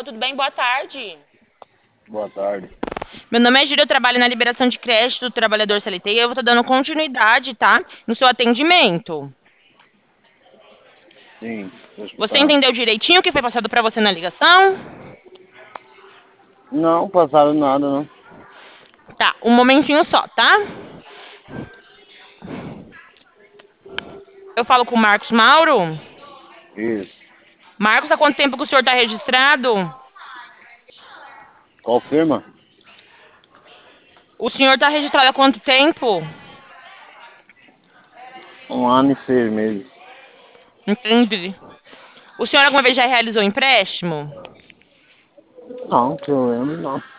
tudo bem? Boa tarde. Boa tarde. Meu nome é Júlia, eu trabalho na liberação de crédito do trabalhador CLT e eu vou estar dando continuidade, tá? No seu atendimento. Sim, tô Você escutando. entendeu direitinho o que foi passado para você na ligação? Não passaram nada, não. Tá, um momentinho só, tá? Eu falo com o Marcos Mauro. Isso. Marcos, há quanto tempo que o senhor está registrado? Qual firma? O senhor está registrado há quanto tempo? 1 ano e 6 meses. Entendi. O senhor alguma vez já realizou empréstimo? Não, que eu lembro, não.